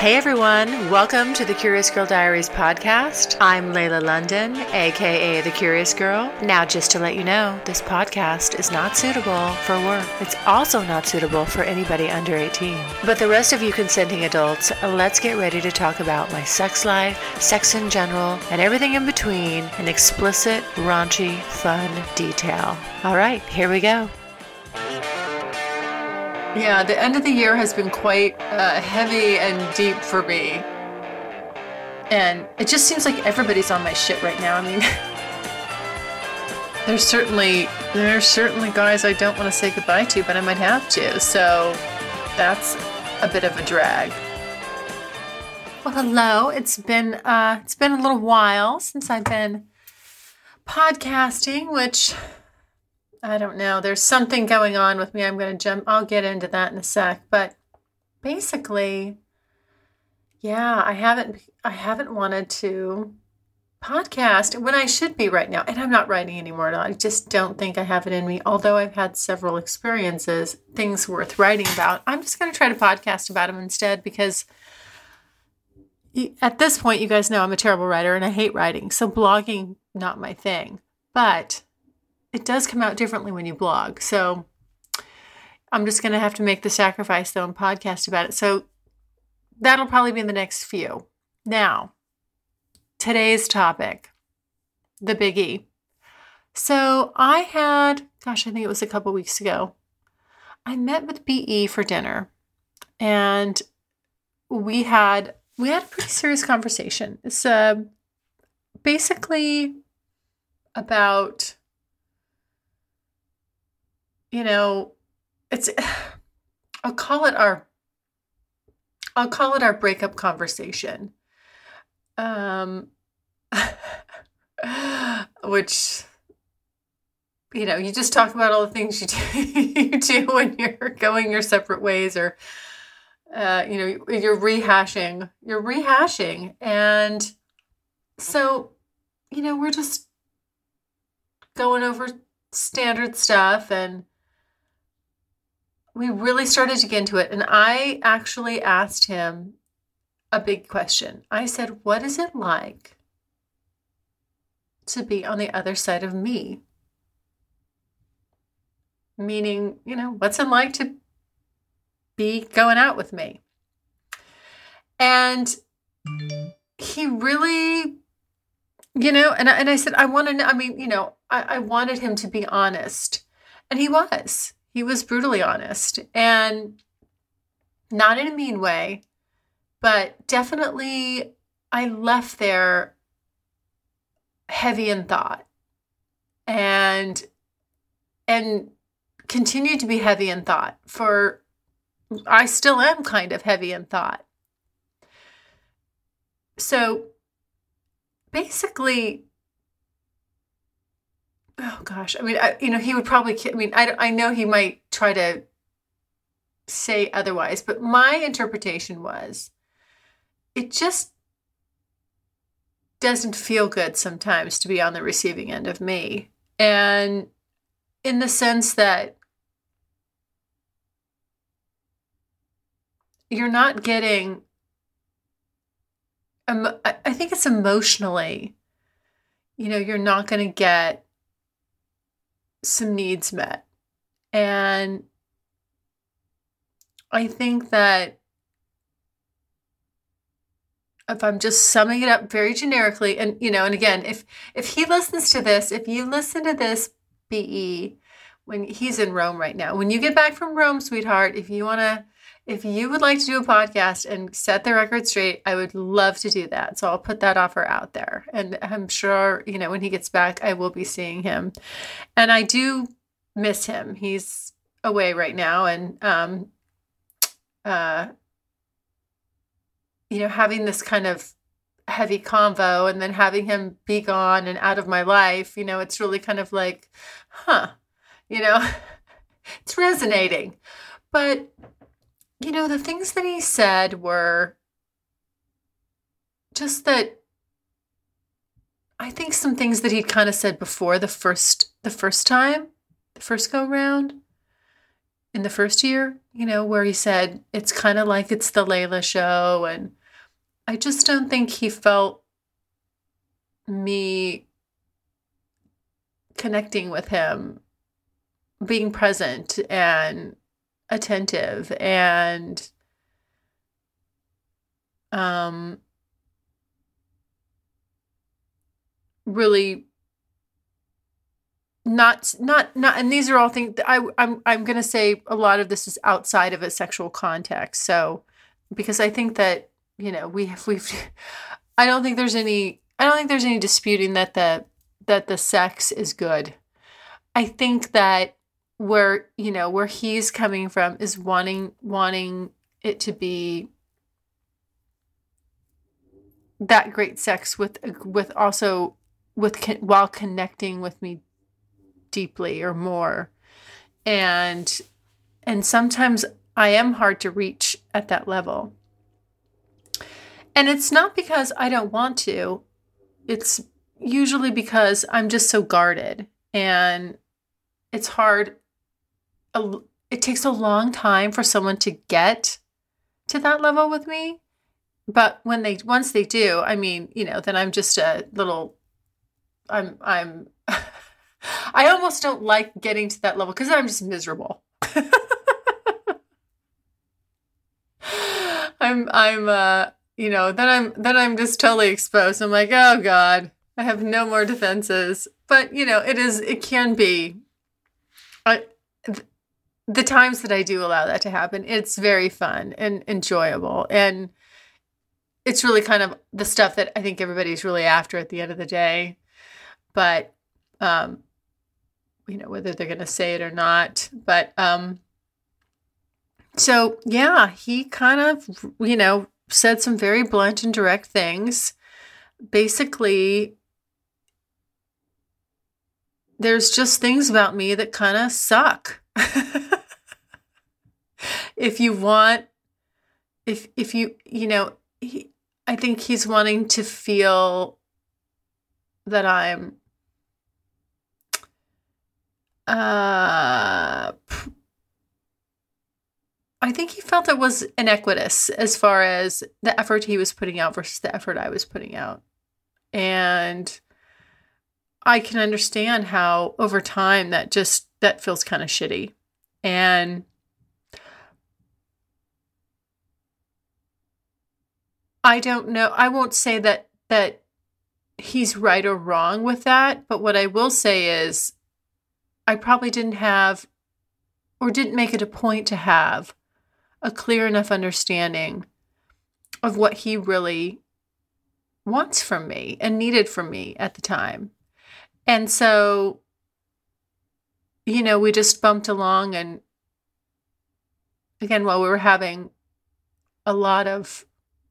Hey everyone, welcome to the Curious Girl Diaries podcast. I'm Layla London, aka The Curious Girl. Now, just to let you know, this podcast is not suitable for work. It's also not suitable for anybody under 18. But the rest of you consenting adults, let's get ready to talk about my sex life, sex in general, and everything in between in explicit, raunchy, fun detail. All right, here we go. Yeah, the end of the year has been quite heavy and deep for me. And it just seems like everybody's on my shit right now. I mean, there's certainly guys I don't want to say goodbye to, but I might have to. So that's a bit of a drag. Well, hello. It's been a little while since I've been podcasting, which I don't know. There's something going on with me. I'll get into that in a sec. But basically, yeah, I haven't wanted to podcast when I should be right now. And I'm not writing anymore. I just don't think I have it in me. Although I've had several experiences, things worth writing about. I'm just going to try to podcast about them instead because at this point, you guys know I'm a terrible writer and I hate writing. So blogging, not my thing. But it does come out differently when you blog. So I'm just going to have to make the sacrifice, though, and podcast about it. So that'll probably be in the next few. Now, today's topic, the Big E. So I think it was a couple weeks ago, I met with BE for dinner. And we had a pretty serious conversation. It's basically about, I'll call it our breakup conversation. Which, you just talk about all the things you do when you're going your separate ways, or, you're rehashing. And so, we're just going over standard stuff, and we really started to get into it. And I actually asked him a big question. I said, what is it like to be on the other side of me? Meaning, what's it like to be going out with me? And he really, and I said, I want to know, I wanted him to be honest. And he was. He was brutally honest, and not in a mean way, but definitely I left there heavy in thought and continued to be heavy in thought I still am kind of heavy in thought. So basically, oh gosh, he would probably, I know he might try to say otherwise, but my interpretation was, it just doesn't feel good sometimes to be on the receiving end of me. And in the sense that you're not getting, I think it's emotionally, you're not going to get some needs met. And I think that if I'm just summing it up very generically, and and again, if he listens to this, if you listen to this, BE, when he's in Rome right now, when you get back from Rome, sweetheart, if you would like to do a podcast and set the record straight, I would love to do that. So I'll put that offer out there. And I'm sure, when he gets back, I will be seeing him. And I do miss him. He's away right now. And, having this kind of heavy convo and then having him be gone and out of my life, it's really kind of like, it's resonating. But the things that he said were just that I think some things that he'd kind of said before the first go round, in the first year, where he said, it's kind of like it's the Layla show. And I just don't think he felt me connecting with him, being present and attentive and really not, and these are all things that I'm going to say a lot of this is outside of a sexual context. So, because I think that, I don't think there's any disputing that the sex is good. I think that where he's coming from is wanting it to be that great sex while connecting with me deeply or more. And sometimes I am hard to reach at that level. And it's not because I don't want to. It's usually because I'm just so guarded, and it's hard. It takes a long time for someone to get to that level with me. But once they do, I mean, then I'm just a little, I'm I almost don't like getting to that level because I'm just miserable. then I'm just totally exposed. I'm like, oh God, I have no more defenses. But it can be. The times that I do allow that to happen, it's very fun and enjoyable. And it's really kind of the stuff that I think everybody's really after at the end of the day. But, whether they're going to say it or not. But, so yeah, he kind of, said some very blunt and direct things. Basically, there's just things about me that kind of suck. I think he's wanting to feel that I'm I think he felt it was inequitous as far as the effort he was putting out versus the effort I was putting out. And I can understand how over time that feels kind of shitty. And I don't know. I won't say that he's right or wrong with that. But what I will say is I probably didn't have or didn't make it a point to have a clear enough understanding of what he really wants from me and needed from me at the time. And so, we just bumped along, and again, while we were having a lot of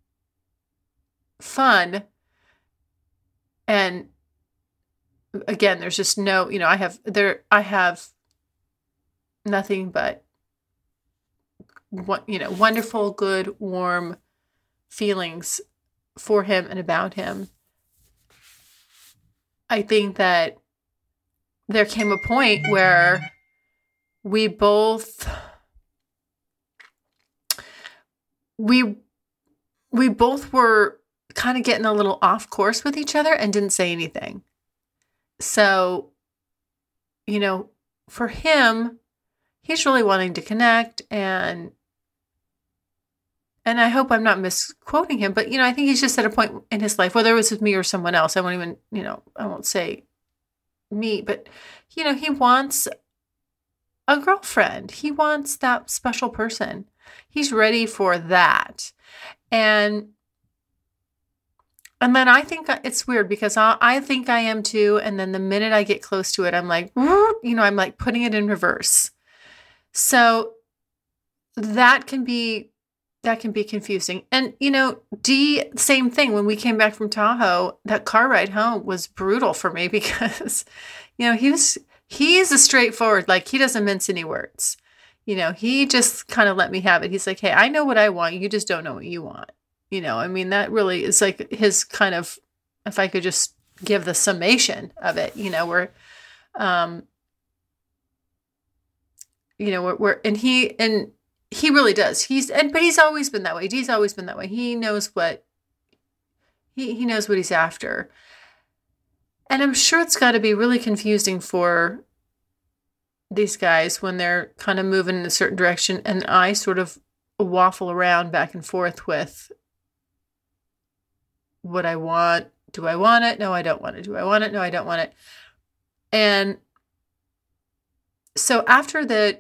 fun, and again, there's just no, I have nothing but wonderful, good, warm feelings for him and about him. I think that there came a point where we both were kind of getting a little off course with each other and didn't say anything. So, for him, he's really wanting to connect, and I hope I'm not misquoting him, but, I think he's just at a point in his life, whether it was with me or someone else, I won't even, I won't say me, but, he wants a girlfriend. He wants that special person. He's ready for that. And then I think it's weird because I think I am too. And then the minute I get close to it, I'm like, I'm like putting it in reverse. So that can be confusing. And, D, same thing. When we came back from Tahoe, that car ride home was brutal for me because, he's a straightforward, like he doesn't mince any words. He just kind of let me have it. He's like, hey, I know what I want. You just don't know what you want. That really is like his kind of, if I could just give the summation of it, where, and he really does. But he's always been that way. Dee's always been that way. He knows what he knows what he's after. And I'm sure it's got to be really confusing for these guys when they're kind of moving in a certain direction and I sort of waffle around back and forth with what I want. Do I want it? No, I don't want it. Do I want it? No, I don't want it. And so after the,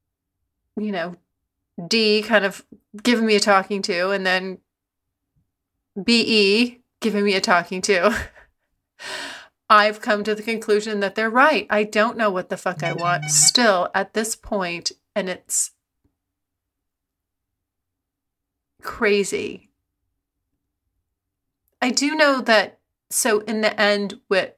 D kind of giving me a talking to, and then BE giving me a talking to, I've come to the conclusion that they're right. I don't know what the fuck I want still at this point, and it's crazy. I do know that, so in the end with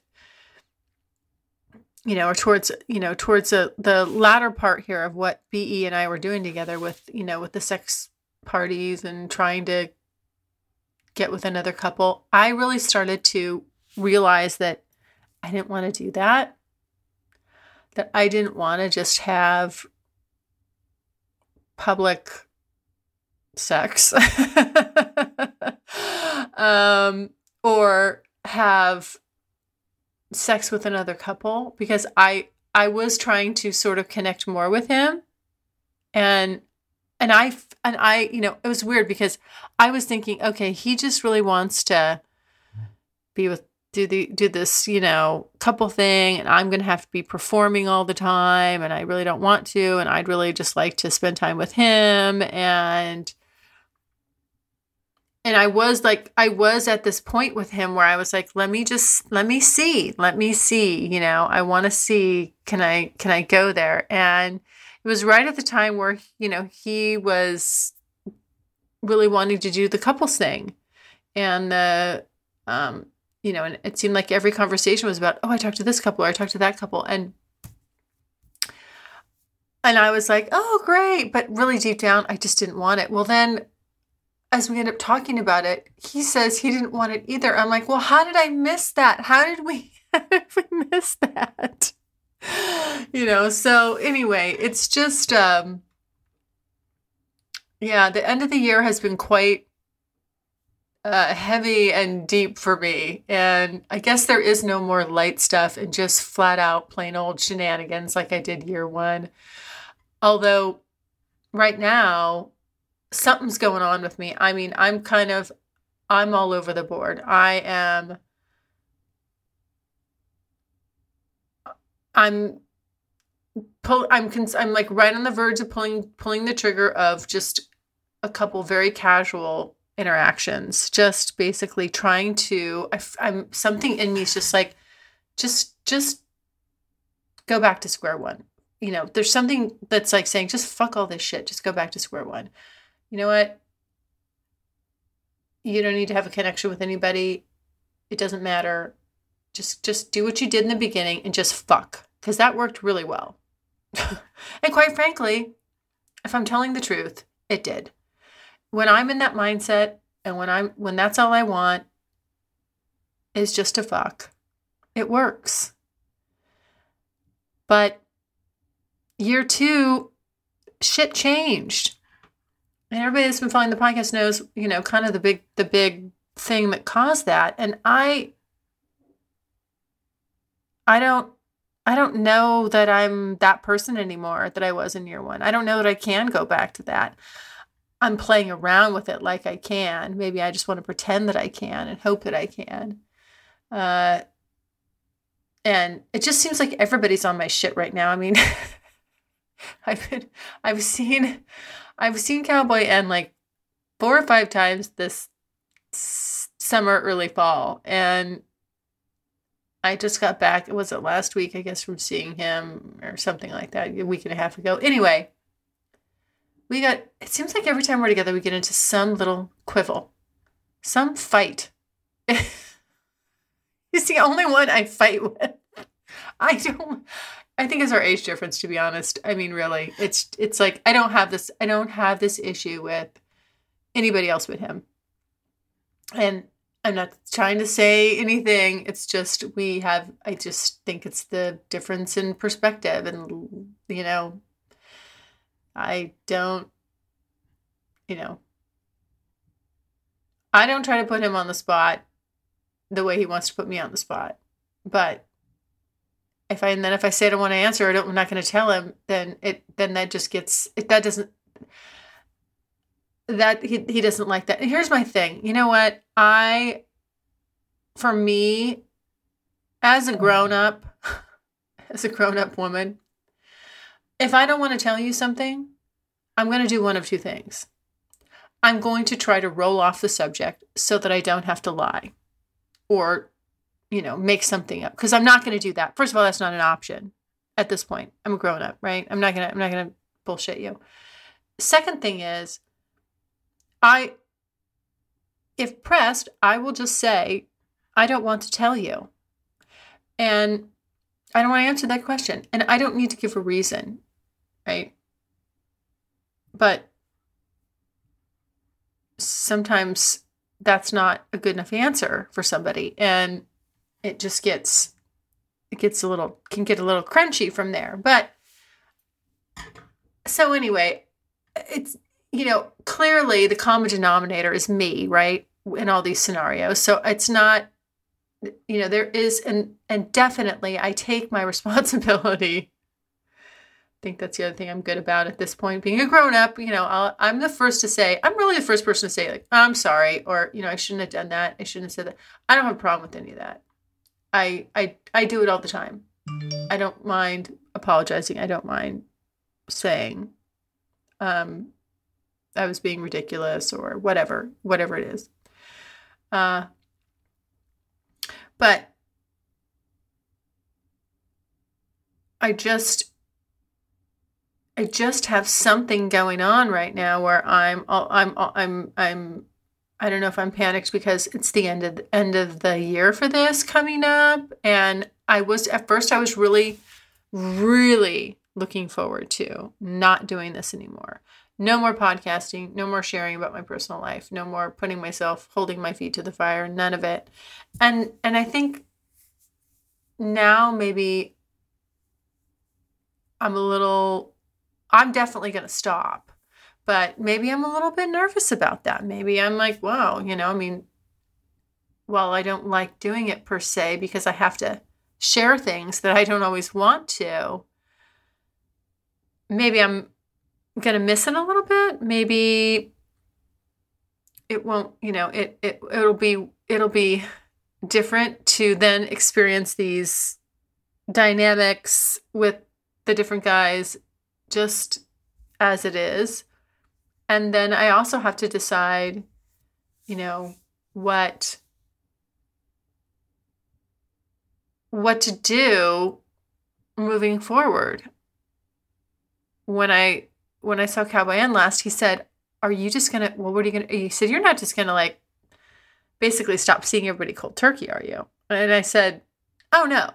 or towards the latter part here of what BE and I were doing together with the sex parties and trying to get with another couple, I really started to realize that I didn't want to do that. That I didn't want to just have public sex or have sex with another couple, because I was trying to sort of connect more with him, and I it was weird because I was thinking, okay, he just really wants to be with do this couple thing, and I'm gonna have to be performing all the time, and I really don't want to, and I'd really just like to spend time with him, and I was at this point with him where I was like, let me see, I want to see, can I go there? And it was right at the time where, he was really wanting to do the couples thing. And and it seemed like every conversation was about, oh, I talked to this couple or I talked to that couple. And I was like, oh, great. But really deep down, I just didn't want it. Well, then as we end up talking about it, he says he didn't want it either. I'm like, well, how did I miss that? How did we miss that? So anyway, it's just, the end of the year has been quite heavy and deep for me. And I guess there is no more light stuff and just flat out plain old shenanigans like I did year one. Although right now, something's going on with me. I mean, I'm all over the board. I'm like right on the verge of pulling the trigger of just a couple very casual interactions, just basically trying to, I'm something in me is just like, just go back to square one. There's something that's like saying, just fuck all this shit. Just go back to square one. You know what? You don't need to have a connection with anybody. It doesn't matter. Just do what you did in the beginning and just fuck. Because that worked really well. And quite frankly, if I'm telling the truth, it did. When I'm in that mindset and when that's all I want is just to fuck, it works. But year two, shit changed. And everybody that's been following the podcast knows, kind of the big thing that caused that. And I don't know that I'm that person anymore that I was in year one. I don't know that I can go back to that. I'm playing around with it like I can. Maybe I just want to pretend that I can and hope that I can. And it just seems like everybody's on my shit right now. I mean, I've seen Cowboy end like 4 or 5 times this summer, early fall. And I just got back, was it last week, I guess, from seeing him or something like that, a week and a half ago. Anyway, it seems like every time we're together, we get into some little quibble, some fight. He's the only one I fight with. I think it's our age difference, to be honest. I mean, really, it's like, I don't have this issue with anybody else but him. And I'm not trying to say anything. It's just, I just think it's the difference in perspective and, I don't, I don't try to put him on the spot the way he wants to put me on the spot. But if I say I don't want to answer, I'm not going to tell him, then that just gets, he doesn't like that. And here's my thing. You know what? For me, as a grown-up woman, if I don't want to tell you something, I'm going to do one of two things. I'm going to try to roll off the subject so that I don't have to lie or, make something up, because I'm not going to do that. First of all, that's not an option at this point. I'm a grown-up, right? I'm not going to bullshit you. Second thing is, if pressed, I will just say, I don't want to tell you. And I don't want to answer that question. And I don't need to give a reason, right? But sometimes that's not a good enough answer for somebody. And it just can get a little crunchy from there. But so anyway, it's, clearly the common denominator is me, right? In all these scenarios. So it's not, there is, and definitely I take my responsibility. I think that's the other thing I'm good about at this point, being a grown up. I'm really the first person to say, like, I'm sorry, or, I shouldn't have done that. I shouldn't have said that. I don't have a problem with any of that. I do it all the time. I don't mind apologizing. I don't mind saying, I was being ridiculous or whatever it is. But I just have something going on right now where I don't know if I'm panicked because it's the end of the year for this coming up. And at first I was really, really looking forward to not doing this anymore. No more podcasting, no more sharing about my personal life, no more holding my feet to the fire, none of it. And I think now maybe I'm definitely going to stop, but maybe I'm a little bit nervous about that. Maybe I'm like, wow, while I don't like doing it per se because I have to share things that I don't always want to, maybe I'm going to miss it a little bit. Maybe it won't, it'll be different to then experience these dynamics with the different guys just as it is. And then I also have to decide, what to do moving forward. When I saw Cowboy N last, he said, are you just going to, well, what are you going to, he said, you're not just going to like basically stop seeing everybody cold turkey, are you? And I said, oh no.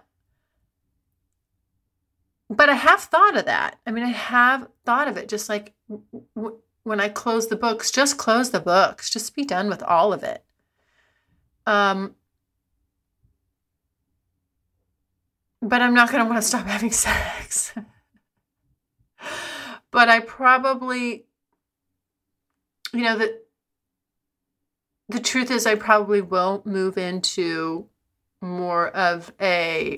But I have thought of that. I have thought of it, just like when I close the books, just close the books, just be done with all of it. But I'm not going to want to stop having sex. But I probably, the truth is I probably will move into more of a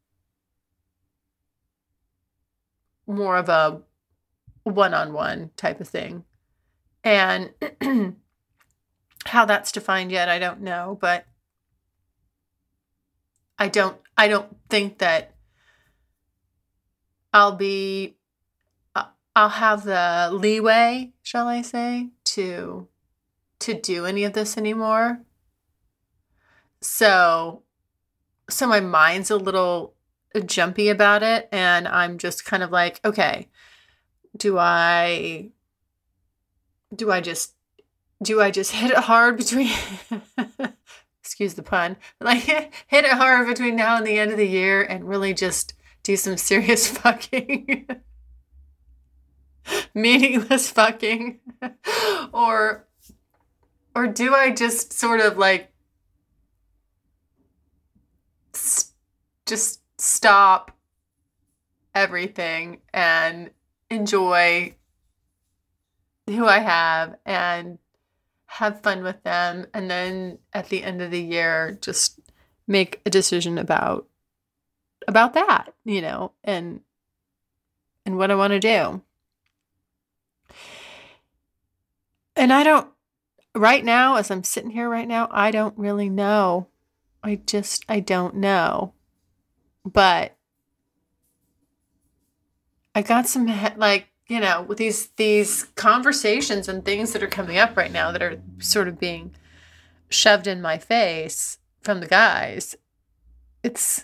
one-on-one type of thing. And how that's defined yet, I don't know, but I don't think that I'll have the leeway, shall I say, to do any of this anymore. So my mind's a little jumpy about it, and I'm just kind of like, okay, do I just hit it hard between excuse the pun, like hit it hard between now and the end of the year and really just do some serious fucking meaningless fucking, or do I just sort of like just stop everything and enjoy who I have and have fun with them. And then at the end of the year, just make a decision about that, and what I want to do. And right now, as I'm sitting here right now, I don't really know. I don't know. But I got some, with these conversations and things that are coming up right now that are sort of being shoved in my face from the guys. It's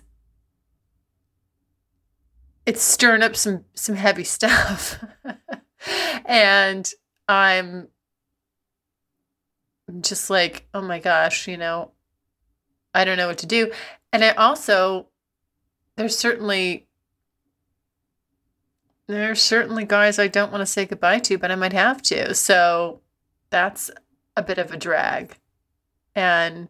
stirring up some heavy stuff. And I'm just like, oh my gosh, I don't know what to do. And there's certainly guys I don't want to say goodbye to, but I might have to. So that's a bit of a drag. And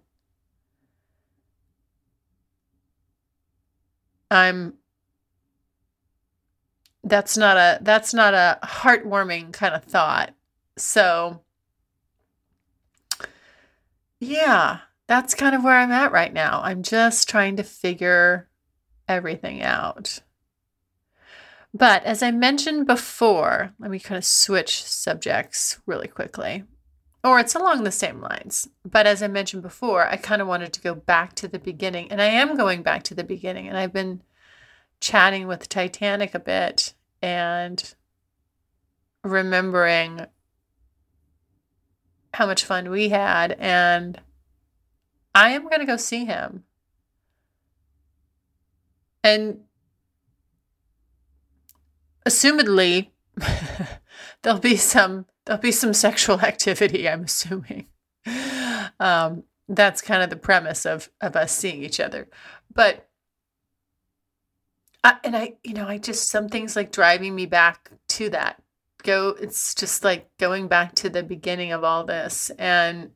that's not a heartwarming kind of thought. So yeah, that's kind of where I'm at right now. I'm just trying to figure everything out. But as I mentioned before, let me kind of switch subjects really quickly. Or it's along the same lines. But as I mentioned before, I kind of wanted to go back to the beginning. And I am going back to the beginning. And I've been chatting with Titanic a bit and remembering how much fun we had. And I am going to go see him. And assumedly, there'll be some sexual activity, I'm assuming. That's kind of the premise of us seeing each other. But I just, some things like driving me back to that. It's just like going back to the beginning of all this. And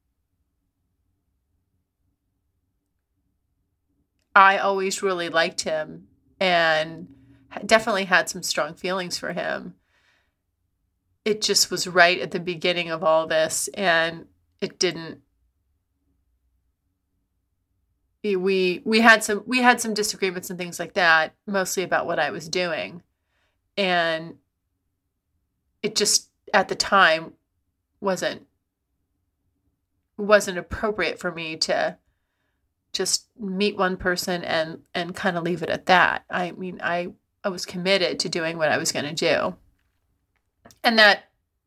I always really liked him and definitely had some strong feelings for him. It just was right at the beginning of all this, and it didn't. We had some disagreements and things like that, mostly about what I was doing, and it just at the time wasn't appropriate for me to just meet one person and kind of leave it at that. I mean, I was committed to doing what I was going to do. And that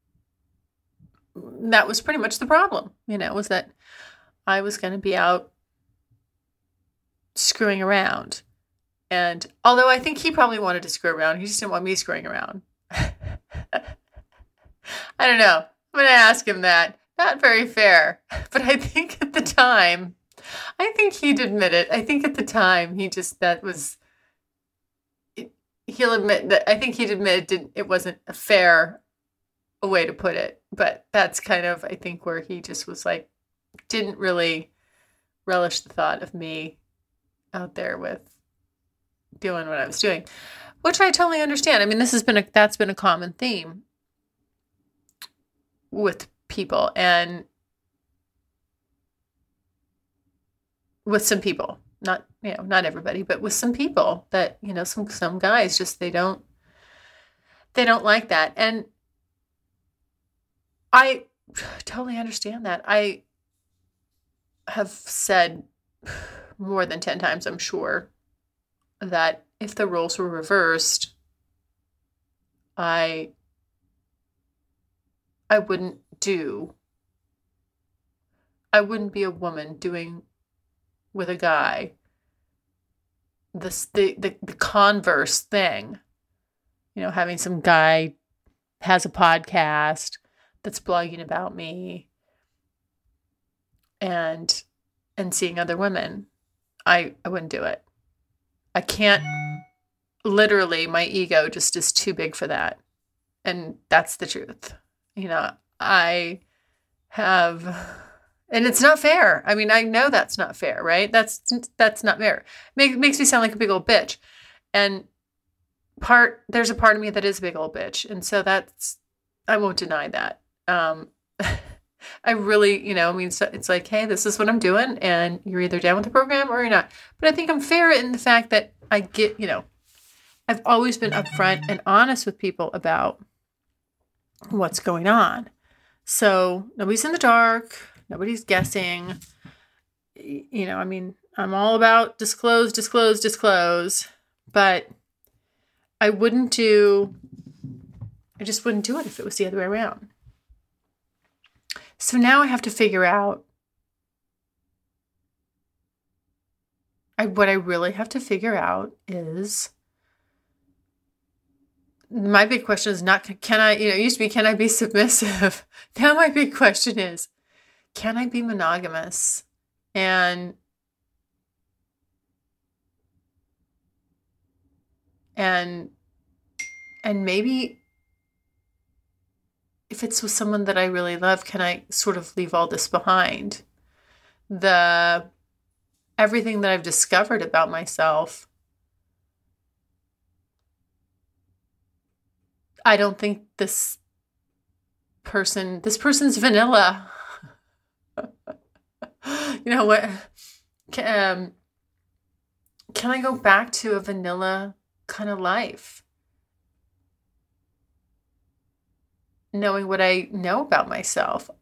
was pretty much the problem, was that I was going to be out screwing around. And although I think he probably wanted to screw around, he just didn't want me screwing around. I don't know. I'm going to ask him that. Not very fair. But I think at the time, I think he'd admit it. I think at the time, he'll admit that, I think he'd admit it wasn't a fair way to put it. But that's kind of, I think, where he just was like, didn't really relish the thought of me out there with doing what I was doing, which I totally understand. I mean, that's been a common theme with people and with some people, not everybody, but with some people that, some guys just, they don't like that. And I totally understand that. I have said more than 10 times, I'm sure, that if the roles were reversed, I wouldn't be a woman doing with a guy the converse thing, having some guy has a podcast that's blogging about me and seeing other women. I wouldn't do it. I can't, literally, my ego just is too big for that. And that's the truth. I have, and it's not fair. I mean, I know that's not fair, right? That's not fair. Makes me sound like a big old bitch. And there's a part of me that is a big old bitch. And so I won't deny that. I really, I mean, so it's like, hey, this is what I'm doing, and you're either down with the program or you're not. But I think I'm fair in the fact that I get, I've always been upfront and honest with people about what's going on. So nobody's in the dark. Nobody's guessing. I mean, I'm all about disclose, but I just wouldn't do it if it was the other way around. So now I have to figure out, what I really have to figure out is, my big question is not, can I, it used to be, can I be submissive? Now my big question is, can I be monogamous? And maybe if it's with someone that I really love, can I sort of leave all this behind? Everything that I've discovered about myself, I don't think this person's vanilla. What? Can I go back to a vanilla kind of life? Knowing what I know about myself.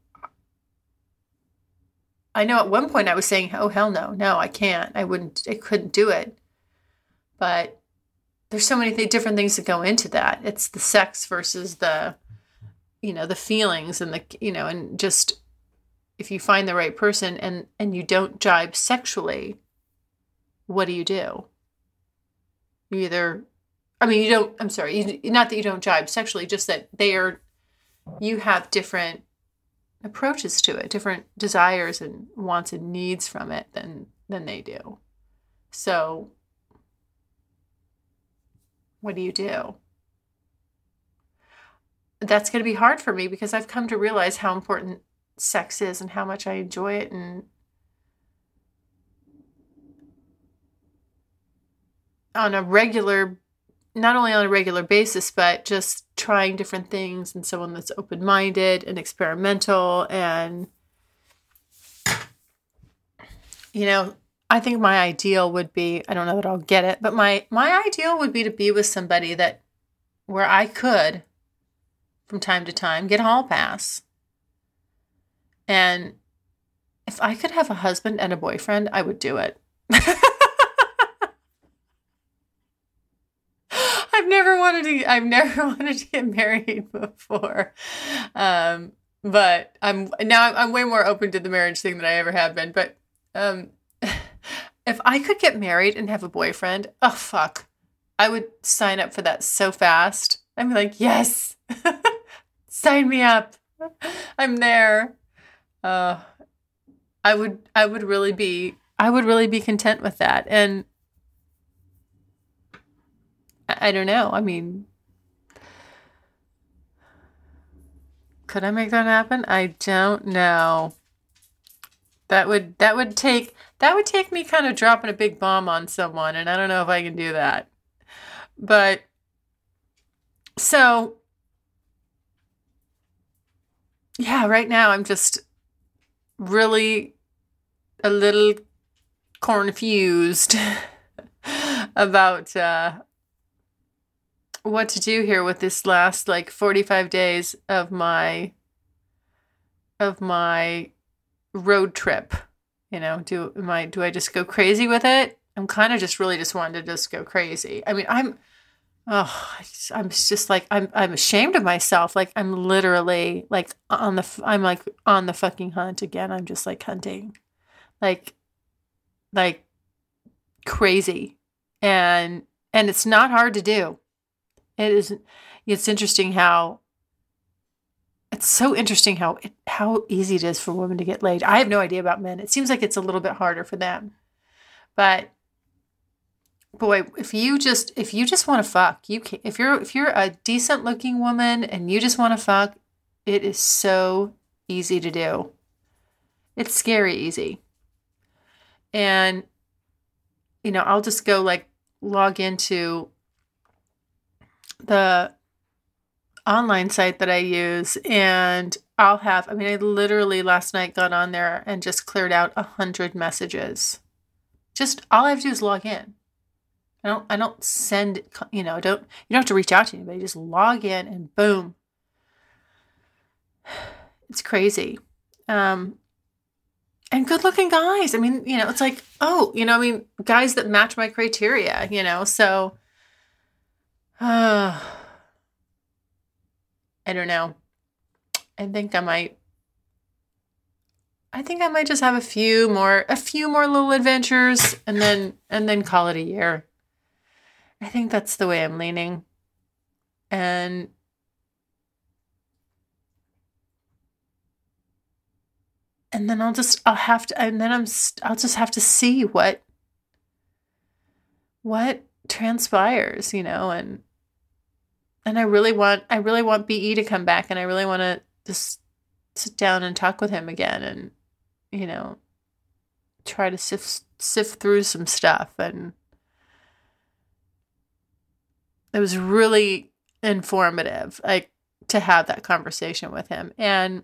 I know at one point I was saying, oh, hell no, I can't. I couldn't do it. But there's so many different things that go into that. It's the sex versus the feelings and and just, if you find the right person and you don't jibe sexually, what do? You either, not that you don't jibe sexually, just that you have different approaches to it, different desires and wants and needs from it than they do. So what do you do? That's going to be hard for me because I've come to realize how important sex is and how much I enjoy it, and not only on a regular basis, but just trying different things, and someone that's open-minded and experimental. And, I think my ideal would be, I don't know that I'll get it, but my ideal would be to be with somebody where I could, from time to time, get a hall pass. And if I could have a husband and a boyfriend, I would do it. I've never wanted to get married before. But I'm way more open to the marriage thing than I ever have been. But if I could get married and have a boyfriend, oh fuck, I would sign up for that so fast. I'd be like, yes, sign me up. I'm there. I would really be content with that. And I don't know. I mean, could I make that happen? I don't know. That would take me kind of dropping a big bomb on someone, and I don't know if I can do that. But so yeah, right now I'm just really a little confused about what to do here with this last 45 days of my road trip. Do I just go crazy with it? I'm kind of just wanting to just go crazy. I mean, I'm just I'm ashamed of myself. I'm literally on the fucking hunt again. I'm just hunting, like crazy, and it's not hard to do. It is. It's interesting how. It's so interesting how easy it is for women to get laid. I have no idea about men. It seems like it's a little bit harder for them, but. Boy, if you just want to fuck, you can. If you're a decent looking woman and you just want to fuck, it is so easy to do. It's scary easy. And I'll just go log into online site that I use, and I literally last night got on there and just cleared out 100 messages. Just all I have to do is log in. I don't send, you don't have to reach out to anybody. Just log in and boom. It's crazy. And good looking guys. I mean, it's like, guys that match my criteria, so, I don't know. I think I might just have a few more little adventures and then call it a year. I think that's the way I'm leaning. And then I'll just have to see what transpires, and I really want BE to come back, and I really want to just sit down and talk with him again, and try to sift through some stuff. And it was really informative, like, to have that conversation with him, and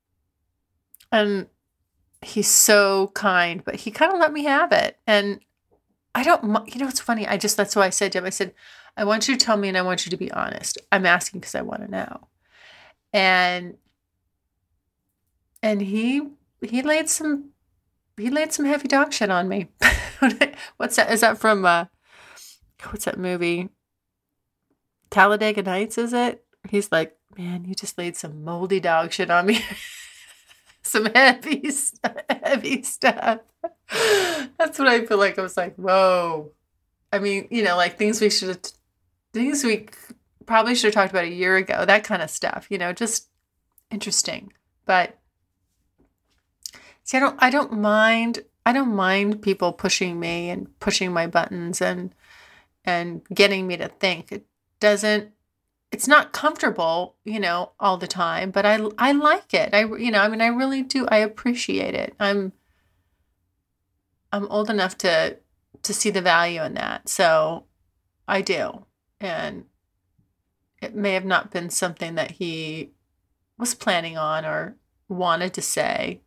he's so kind, but he kind of let me have it. And I don't, it's funny. That's why I said to him, I said, I want you to tell me, and I want you to be honest. I'm asking because I want to know. And he laid some heavy dog shit on me. What's that? Is that from, what's that movie? Talladega Nights, is it? He's like, man, you just laid some moldy dog shit on me. Some heavy stuff. That's what I feel like. I was like, whoa. I mean, like things we probably should have talked about a year ago, that kind of stuff, just interesting. But see, I don't mind people pushing me and pushing my buttons and getting me to think. It's not comfortable, all the time, but I like it. I really do. I appreciate it. I'm old enough to see the value in that. So I do. And it may have not been something that he was planning on or wanted to say.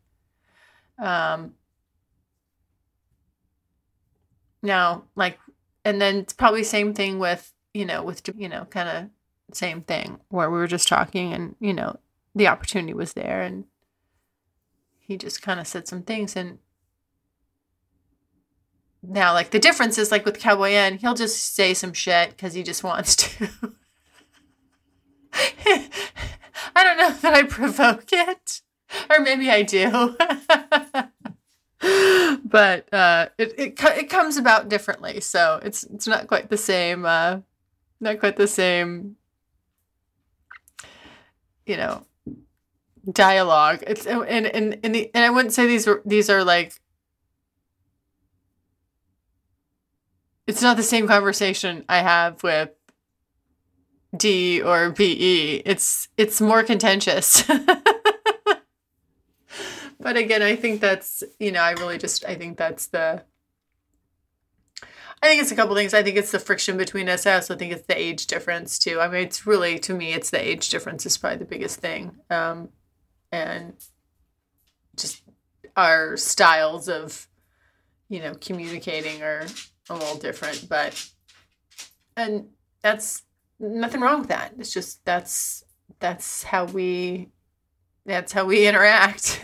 Now, like, and then it's probably same thing with, kind of same thing where we were just talking and, the opportunity was there and he just kind of said some things. And now, like, the difference is, like, with Cowboy N, he'll just say some shit because he just wants to. I don't know that I provoke it, or maybe I do. But it comes about differently, so it's not quite the same. Dialogue. It's and I wouldn't say these are like. It's not the same conversation I have with D or BE. It's more contentious. But again, I think that's, I think it's a couple things. I think it's the friction between us. I also think it's the age difference too. I mean, it's really, to me, it's the age difference is probably the biggest thing. And just our styles of, communicating are a little different, and that's nothing wrong with that. It's just, that's how we interact.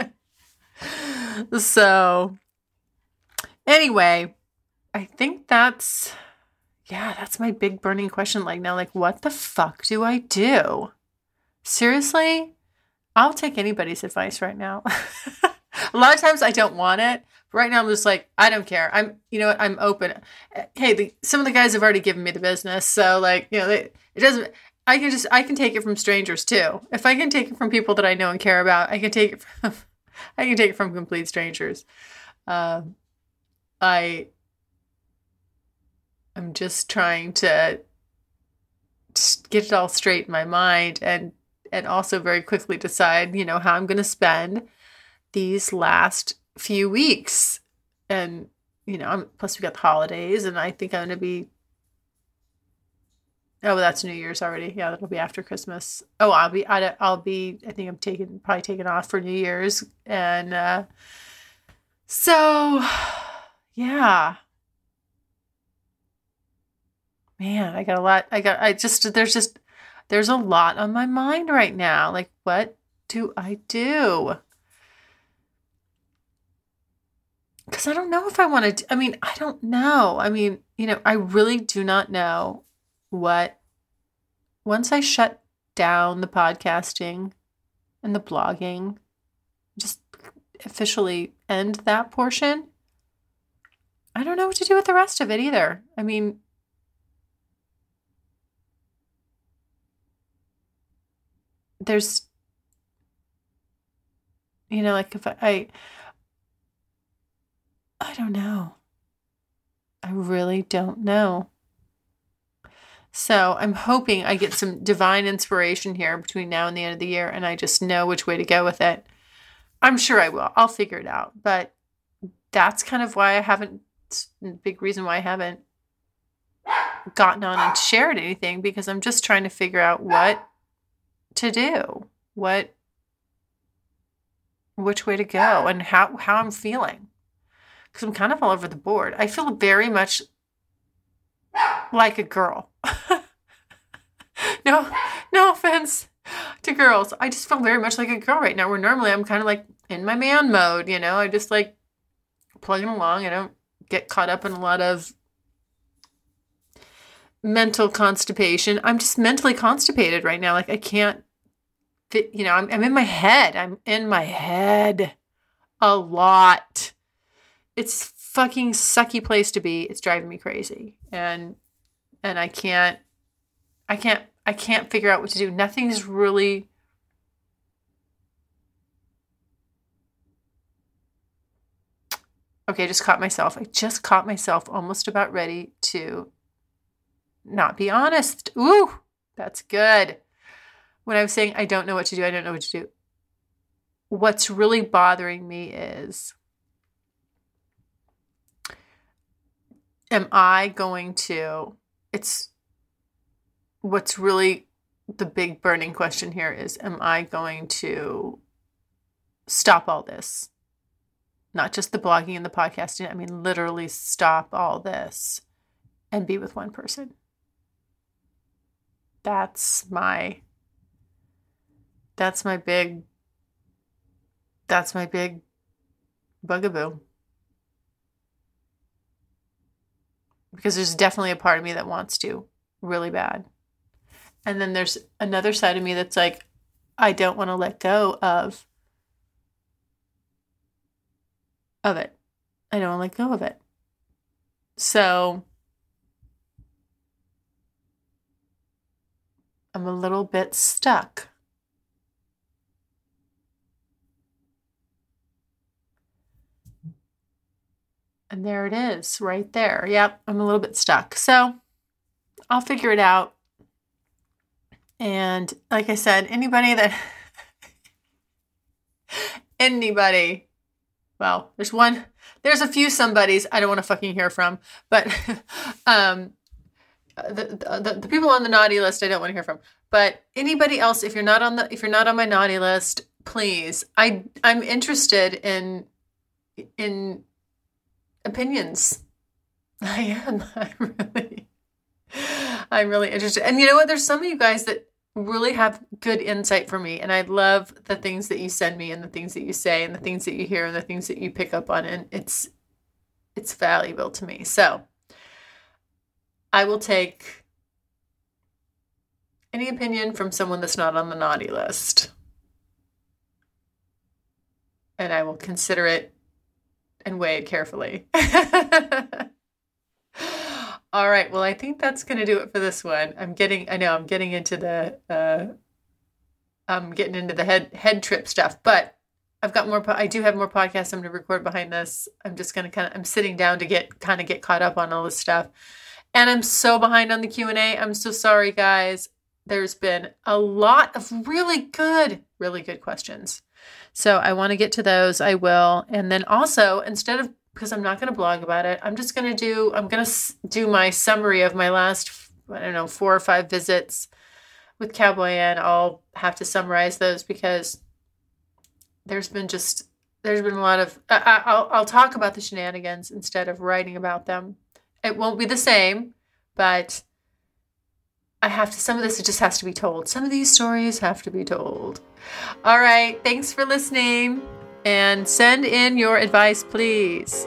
So anyway, I think that's my big burning question. Like now, like, what the fuck do I do? Seriously, I'll take anybody's advice right now. A lot of times I don't want it. But right now I'm just like, I don't care. I'm open. Hey, some of the guys have already given me the business. So like, it doesn't, I can take it from strangers too. If I can take it from people that I know and care about, I can take it from complete strangers. I'm just trying to just get it all straight in my mind and also very quickly decide, how I'm going to spend these last few weeks. And, plus we got the holidays, and I think I'm going to be Oh, that's New Year's already. Yeah, that'll be after Christmas. Oh, I think I'm probably taking off for New Year's. And so, yeah. Man, I got a lot. There's a lot on my mind right now. Like, what do I do? Because I don't know if I want to, I don't know. I really do not know once I shut down the podcasting and the blogging, just officially end that portion, I don't know what to do with the rest of it either. There's, like if I don't know. I really don't know. So I'm hoping I get some divine inspiration here between now and the end of the year, and I just know which way to go with it. I'm sure I will. I'll figure it out. But that's kind of why big reason why I haven't gotten on and shared anything, because I'm just trying to figure out what to do, which way to go, and how I'm feeling. Because I'm kind of all over the board. I feel very much like a girl. No offense to girls. I just feel very much like a girl right now, where normally I'm kind of like in my man mode, I just like plugging along. I don't get caught up in a lot of mental constipation. I'm just mentally constipated right now. Like I can't fit, I'm in my head. I'm in my head a lot. It's fucking sucky place to be. It's driving me crazy. And I can't figure out what to do. Nothing's really okay. I just caught myself almost about ready to not be honest. Ooh, that's good. When I was saying I don't know what to do, what's really bothering me is, what's really the big burning question here is, am I going to stop all this? Not just the blogging and the podcasting. Literally stop all this and be with one person. That's my big bugaboo. Because there's definitely a part of me that wants to really bad. And then there's another side of me that's like, I don't want to let go of it. I don't want to let go of it. So I'm a little bit stuck. And there it is, right there. Yep, I'm a little bit stuck. So I'll figure it out. And like I said, well, there's a few somebodies I don't want to fucking hear from, but the people on the naughty list I don't want to hear from. But anybody else, if you're not on my naughty list, please, I'm interested in opinions. I am. I'm really interested. And you know what? There's some of you guys that really have good insight for me. And I love the things that you send me and the things that you say and the things that you hear and the things that you pick up on. And it's valuable to me. So I will take any opinion from someone that's not on the naughty list. And I will consider it and weigh it carefully. All right. Well, I think that's going to do it for this one. I'm getting into the head trip stuff, but I've got more. I do have more podcasts I'm going to record behind this. I'm just going to I'm sitting down to get caught up on all this stuff. And I'm so behind on the Q&A. I'm so sorry, guys. There's been a lot of really good questions. So I want to get to those. I will. And then also, because I'm not going to blog about it, I'm going to do my summary of my last I don't know, 4 or 5 visits with Cowboy Ann. I'll have to summarize those because there's been a lot of, I'll talk about the shenanigans instead of writing about them. It won't be the same, but some of this, it just has to be told. Some of these stories have to be told. All right. Thanks for listening, and send in your advice, please.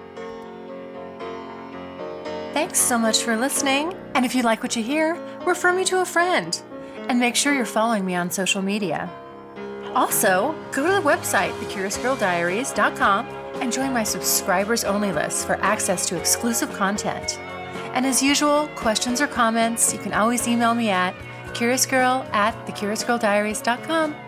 Thanks so much for listening. And if you like what you hear, refer me to a friend. And make sure you're following me on social media. Also, go to the website, thecuriousgirldiaries.com, and join my subscribers-only list for access to exclusive content. And as usual, questions or comments, you can always email me at curiousgirl@thecuriousgirldiaries.com.